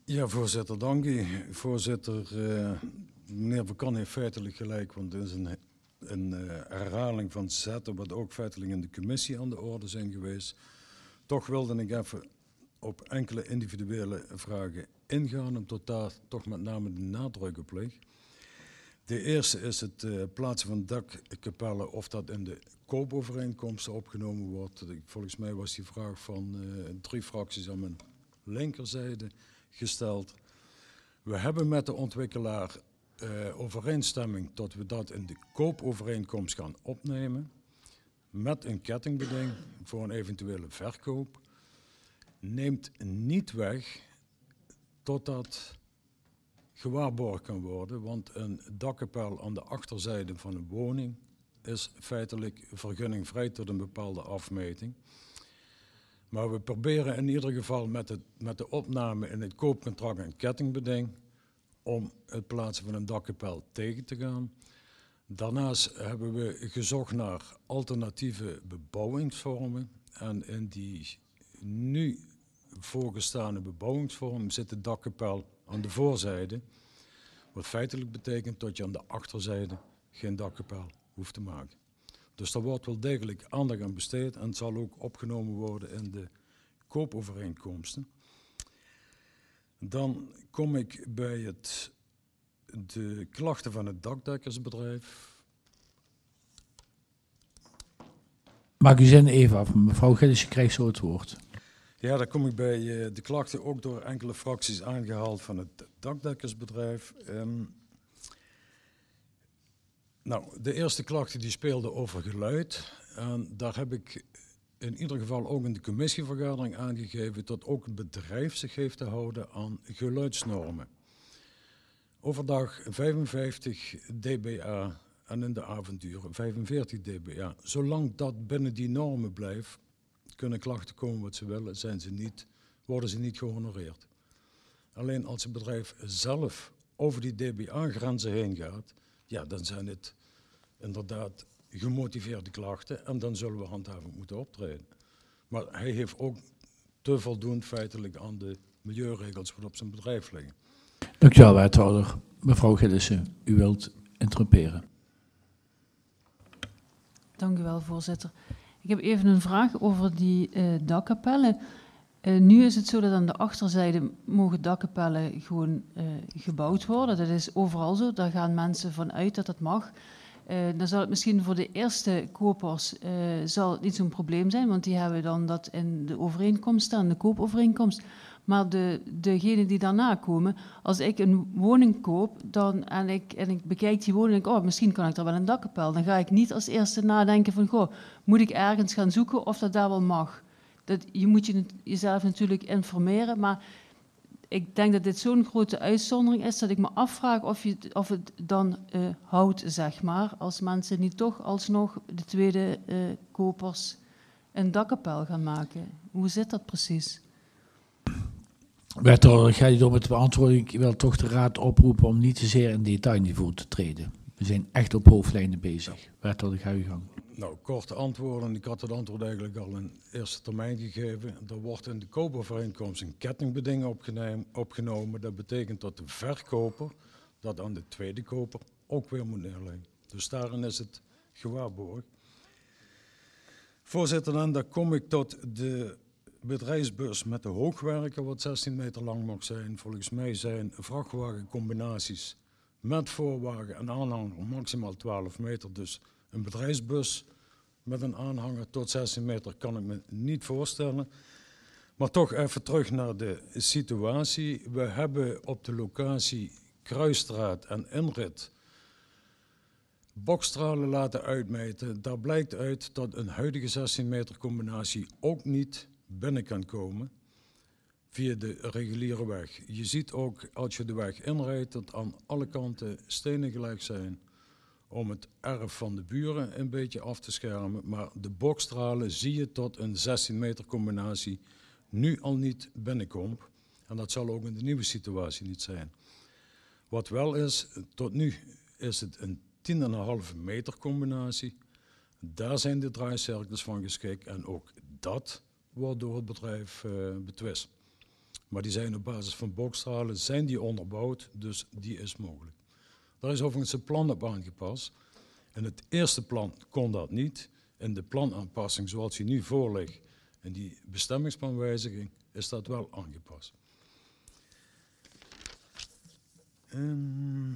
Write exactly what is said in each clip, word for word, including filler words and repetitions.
Ja, voorzitter, dank u. Voorzitter, uh, meneer Verkan heeft feitelijk gelijk, want het is een, een uh, herhaling van zetten wat ook feitelijk in de commissie aan de orde zijn geweest. Toch wilde ik even op enkele individuele vragen ingaan en tot daar toch met name de nadruk op ligt. De eerste is het uh, plaatsen van dakkapellen, of dat in de koopovereenkomsten opgenomen wordt. Volgens mij was die vraag van uh, drie fracties aan mijn linkerzijde gesteld. We hebben met de ontwikkelaar uh, overeenstemming dat we dat in de koopovereenkomst gaan opnemen. Met een kettingbeding voor een eventuele verkoop. Neemt niet weg totdat gewaarborgd kan worden, want een dakkapel aan de achterzijde van een woning is feitelijk vergunningvrij tot een bepaalde afmeting. Maar we proberen in ieder geval met, het, met de opname in het koopcontract een kettingbeding om het plaatsen van een dakkapel tegen te gaan. Daarnaast hebben we gezocht naar alternatieve bebouwingsvormen en in die nu voorgestane bebouwingsvorm zit de dakkapel aan de voorzijde, wat feitelijk betekent dat je aan de achterzijde geen dakkapel hoeft te maken. Dus daar wordt wel degelijk aandacht aan besteed en het zal ook opgenomen worden in de koopovereenkomsten. Dan kom ik bij het, de klachten van het dakdekkersbedrijf. Maak uw zin even af, mevrouw Gillissen krijgt zo het woord. Ja, daar kom ik bij uh, de klachten ook door enkele fracties aangehaald van het dakdekkersbedrijf. Um, nou, de eerste klachten die speelden over geluid. En daar heb ik in ieder geval ook in de commissievergadering aangegeven dat ook het bedrijf zich heeft te houden aan geluidsnormen. Overdag vijfenvijftig dBA en in de avonduren vijfenveertig dBA. Zolang dat binnen die normen blijft, kunnen klachten komen wat ze willen, zijn ze niet, worden ze niet gehonoreerd. Alleen als het bedrijf zelf over die dBA-grenzen heen gaat, ja, dan zijn het inderdaad gemotiveerde klachten en dan zullen we handhavend moeten optreden. Maar hij heeft ook te voldoen feitelijk aan de milieuregels wat op zijn bedrijf liggen. Dank u wel, wethouder. Mevrouw Gillissen, u wilt interrumperen. Dank u wel, voorzitter. Ik heb even een vraag over die uh, dakkapellen. Uh, nu is het zo dat aan de achterzijde mogen dakkapellen gewoon uh, gebouwd worden. Dat is overal zo, daar gaan mensen van uit dat dat mag. Uh, dan zal het misschien voor de eerste kopers uh, zal het niet zo'n probleem zijn, want die hebben dan dat in de overeenkomst staan, de koopovereenkomst. Maar de, degenen die daarna komen, als ik een woning koop dan, en, ik, en ik bekijk die woning en denk, oh, misschien kan ik er wel een dakkapel. Dan ga ik niet als eerste nadenken van, goh, moet ik ergens gaan zoeken of dat daar wel mag. Dat, je moet je, jezelf natuurlijk informeren, maar ik denk dat dit zo'n grote uitzondering is dat ik me afvraag of, je, of het dan uh, houdt, zeg maar, als mensen niet toch alsnog de tweede uh, kopers een dakkapel gaan maken. Hoe zit dat precies? Wethouder, ik ga je door met beantwoorden. Ik wil toch de raad oproepen om niet te zeer in detailniveau te treden. We zijn echt op hoofdlijnen bezig. Ja. Wethouder, ga uw gang. Nou, korte antwoorden. Ik had het antwoord eigenlijk al in eerste termijn gegeven. Er wordt in de koopovereenkomst een kettingbeding opgenomen. Dat betekent dat de verkoper dat aan de tweede koper ook weer moet neerleggen. Dus daarin is het gewaarborgd. Voorzitter, dan daar kom ik tot de bedrijfsbus met de hoogwerker, wat zestien meter lang mag zijn. Volgens mij zijn vrachtwagencombinaties met voorwagen en aanhanger maximaal twaalf meter. Dus een bedrijfsbus met een aanhanger tot zestien meter kan ik me niet voorstellen. Maar toch even terug naar de situatie. We hebben op de locatie Kruisstraat en Inrit bokstralen laten uitmeten. Daar blijkt uit dat een huidige zestien meter combinatie ook niet binnen kan komen via de reguliere weg. Je ziet ook als je de weg inrijdt dat aan alle kanten stenen gelegd zijn om het erf van de buren een beetje af te schermen. Maar de bokstralen zie je tot een zestien meter combinatie nu al niet binnenkomt. En dat zal ook in de nieuwe situatie niet zijn. Wat wel is, tot nu is het een tien komma vijf meter combinatie. Daar zijn de draaicirkels van geschikt en ook dat wordt door het bedrijf uh, betwist. Maar die zijn op basis van boogstralen, zijn die onderbouwd, dus die is mogelijk. Daar is overigens een plan op aangepast. In het eerste plan kon dat niet. In de planaanpassing zoals die nu voorligt, in die bestemmingsplanwijziging, is dat wel aangepast. En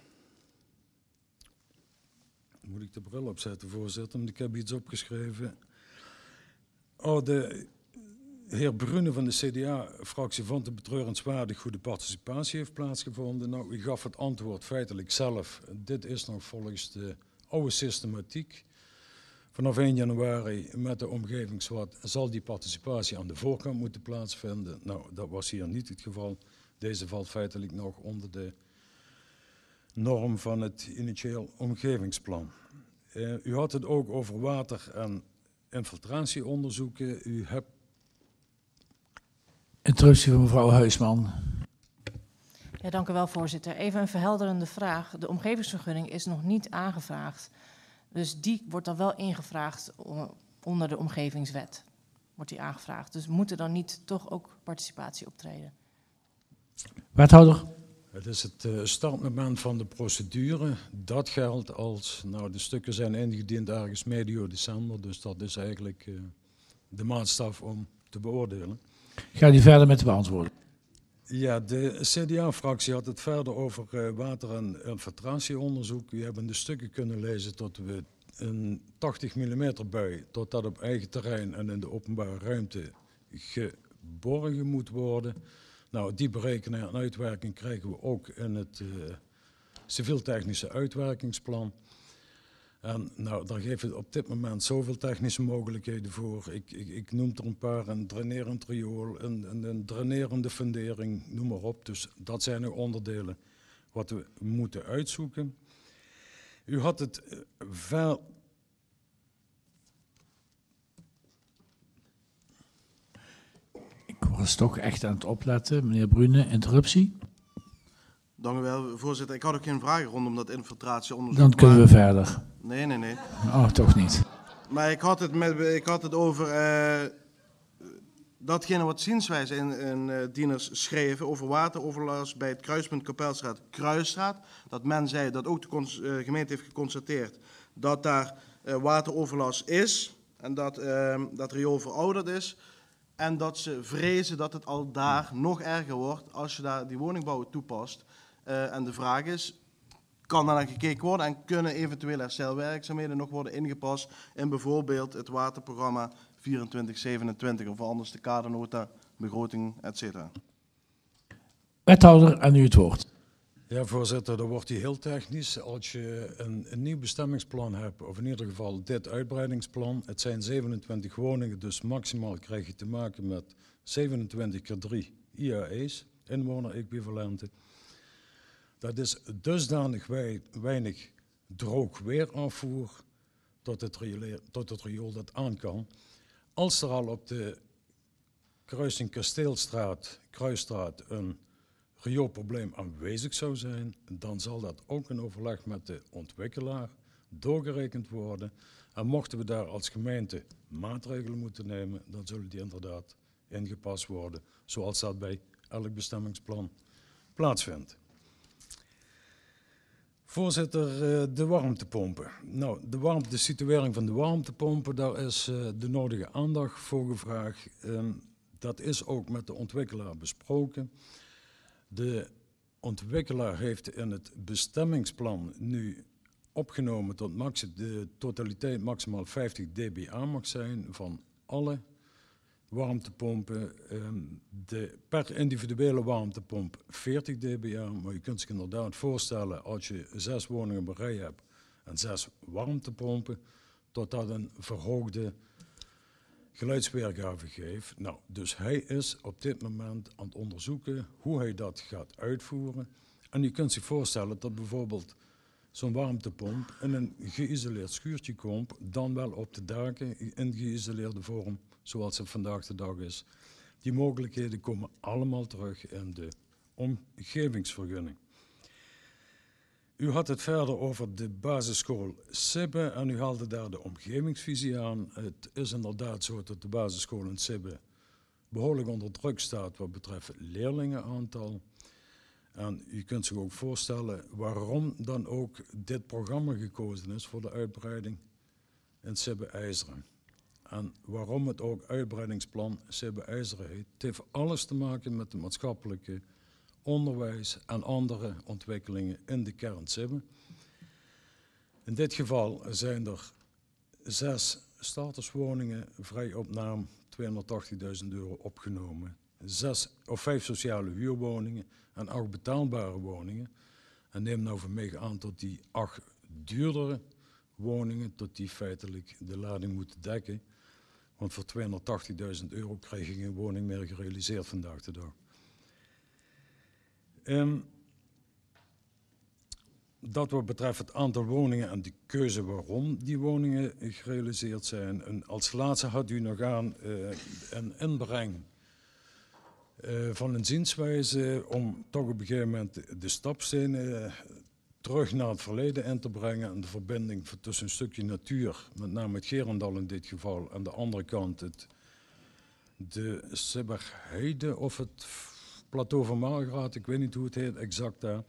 moet ik de bril opzetten, voorzitter, want ik heb iets opgeschreven. Oh, de heer Brune van de C D A-fractie vond het betreurenswaardig hoe de participatie heeft plaatsgevonden. Nou, u gaf het antwoord feitelijk zelf. Dit is nog volgens de oude systematiek. Vanaf één januari met de omgevingswet zal die participatie aan de voorkant moeten plaatsvinden. Nou, dat was hier niet het geval. Deze valt feitelijk nog onder de norm van het initieel omgevingsplan. Uh, u had het ook over water- en infiltratieonderzoeken. U hebt... Interruptie van mevrouw Huisman. Ja, dank u wel, voorzitter. Even een verhelderende vraag. De omgevingsvergunning is nog niet aangevraagd. Dus die wordt dan wel ingevraagd onder de omgevingswet. Wordt die aangevraagd. Dus moet er dan niet toch ook participatie optreden? Wethouder. Het is het uh, startmoment van de procedure. Dat geldt als, nou de stukken zijn ingediend ergens medio december, dus dat is eigenlijk uh, de maatstaf om te beoordelen. Ga die verder met de beantwoording. Ja, de C D A-fractie had het verder over uh, water- en infiltratieonderzoek. U hebt in de stukken kunnen lezen tot we een tachtig millimeter bui, tot dat op eigen terrein en in de openbare ruimte geborgen moet worden. Nou, die berekening en uitwerking krijgen we ook in het uh, civiel-technische uitwerkingsplan. En nou, daar geeft het op dit moment zoveel technische mogelijkheden voor. Ik, ik, ik noem er een paar, een drainerend riool, een, een, een drainerende fundering, noem maar op. Dus dat zijn nog onderdelen wat we moeten uitzoeken. U had het uh, ver... Ik was toch echt aan het opletten. Meneer Brune, interruptie. Dank u wel, voorzitter. Ik had ook geen vragen rondom dat infiltratieonderzoek. Dan kunnen we verder. Nee, nee, nee. Oh, toch niet. Maar ik had het, met, ik had het over uh, datgene wat zienswijze in, in uh, dieners schreven over wateroverlast bij het kruispunt Kapelstraat-Kruisstraat. Dat men zei dat ook de cons, uh, gemeente heeft geconstateerd dat daar uh, wateroverlast is en dat uh, dat riool verouderd is. En dat ze vrezen dat het al daar nog erger wordt als je daar die woningbouw toepast. Uh, en de vraag is, kan daar naar gekeken worden en kunnen eventuele herstelwerkzaamheden nog worden ingepast in bijvoorbeeld het waterprogramma vierentwintig zevenentwintig of anders de kadernota, begroting, et cetera. Wethouder, aan u het woord. Ja, voorzitter, dan wordt die heel technisch. Als je een, een nieuw bestemmingsplan hebt, of in ieder geval dit uitbreidingsplan, het zijn zevenentwintig woningen, dus maximaal krijg je te maken met zevenentwintig keer drie I A E's, inwoner-equivalenten. Dat is dusdanig weinig droog weerafvoer tot het, riool, tot het riool dat aan kan. Als er al op de kruising Kasteelstraat, Kruisstraat een rioolprobleem aanwezig zou zijn, dan zal dat ook in overleg met de ontwikkelaar doorgerekend worden. En mochten we daar als gemeente maatregelen moeten nemen, dan zullen die inderdaad ingepast worden, zoals dat bij elk bestemmingsplan plaatsvindt. Voorzitter, de warmtepompen. Nou, de, warmte, de situering van de warmtepompen, daar is uh, de nodige aandacht voor gevraagd. Um, dat is ook met de ontwikkelaar besproken. De ontwikkelaar heeft in het bestemmingsplan nu opgenomen tot maxi, de totaliteit maximaal vijftig dBA mag zijn van alle warmtepompen. Um, de, per individuele warmtepomp veertig dBA, maar je kunt zich inderdaad voorstellen als je zes woningen op een rij hebt en zes warmtepompen, tot dat een verhoogde geluidsweergave geeft. Nou, dus hij is op dit moment aan het onderzoeken hoe hij dat gaat uitvoeren. En je kunt zich voorstellen dat bijvoorbeeld zo'n warmtepomp in een geïsoleerd schuurtje komt, dan wel op de daken in geïsoleerde vorm, zoals het vandaag de dag is. Die mogelijkheden komen allemaal terug in de omgevingsvergunning. U had het verder over de basisschool Sibbe en u haalde daar de omgevingsvisie aan. Het is inderdaad zo dat de basisschool in Sibbe behoorlijk onder druk staat wat betreft leerlingenaantal. En u kunt zich ook voorstellen waarom dan ook dit programma gekozen is voor de uitbreiding in Sibbe-IJzeren. En waarom het ook uitbreidingsplan Sibbe-IJzeren heet. Het heeft alles te maken met het maatschappelijke onderwijs en andere ontwikkelingen in de kern Sibbe. In dit geval zijn er zes starterswoningen vrij op naam, tweehonderdtachtigduizend euro opgenomen. Zes of vijf sociale huurwoningen en acht betaalbare woningen. En neem nou van mij aan tot die acht duurdere woningen, tot die feitelijk de lading moeten dekken. Want voor tweehonderdtachtigduizend euro krijg je geen woning meer gerealiseerd vandaag de dag. Um, dat wat betreft het aantal woningen en de keuze waarom die woningen gerealiseerd zijn. En als laatste had u nog aan uh, een inbreng uh, van een zienswijze om toch op een gegeven moment de stapstenen uh, terug naar het verleden in te brengen en de verbinding tussen een stukje natuur, met name het Gerendal in dit geval, en de andere kant het, de Sibberheide of het plateau van Margraat, ik weet niet hoe het heet exact daar.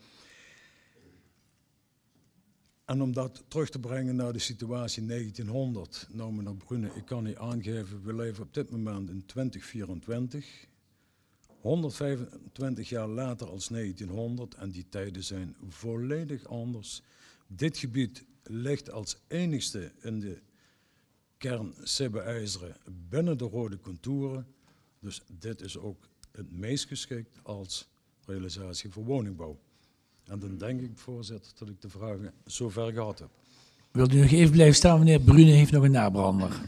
En om dat terug te brengen naar de situatie negentienhonderd, nou meneer Brune, ik kan u aangeven, we leven op dit moment in twintig vierentwintig, honderdvijfentwintig jaar later als negentienhonderd en die tijden zijn volledig anders. Dit gebied ligt als enigste in de kern Sibbe-IJzeren binnen de rode contouren, dus dit is ook het meest geschikt als realisatie voor woningbouw. En dan denk ik, voorzitter, dat ik de vragen zover gehad heb. Wilt u nog even blijven staan, meneer Brune heeft nog een nabrander.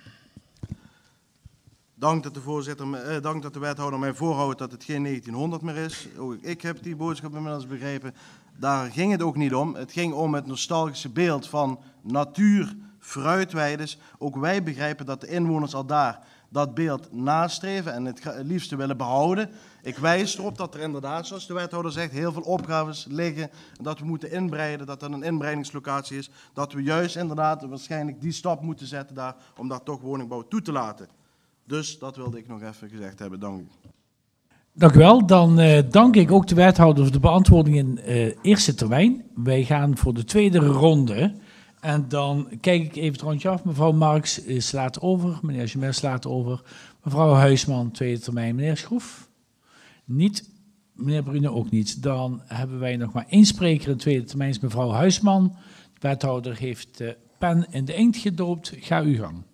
Dank dat de voorzitter, eh, dank dat de wethouder mij voorhoudt dat het geen negentienhonderd meer is. Ook ik heb die boodschap inmiddels begrepen. Daar ging het ook niet om. Het ging om het nostalgische beeld van natuur, fruitweides. Ook wij begrijpen dat de inwoners al daar dat beeld nastreven en het liefste willen behouden. Ik wijs erop dat er inderdaad, zoals de wethouder zegt, heel veel opgaves liggen. Dat we moeten inbreiden, dat dat een inbreidingslocatie is. Dat we juist inderdaad waarschijnlijk die stap moeten zetten daar om daar toch woningbouw toe te laten. Dus dat wilde ik nog even gezegd hebben. Dank u. Dank u wel. Dan uh, dank ik ook de wethouder voor de beantwoording in uh, eerste termijn. Wij gaan voor de tweede ronde. En dan kijk ik even het rondje af. Mevrouw Marks slaat over. Meneer Gemer slaat over. Mevrouw Huisman, tweede termijn. Meneer Schroef? Niet. Meneer Brune ook niet. Dan hebben wij nog maar één spreker in tweede termijn. Is mevrouw Huisman. De wethouder heeft de pen in de inkt gedoopt. Ga uw gang.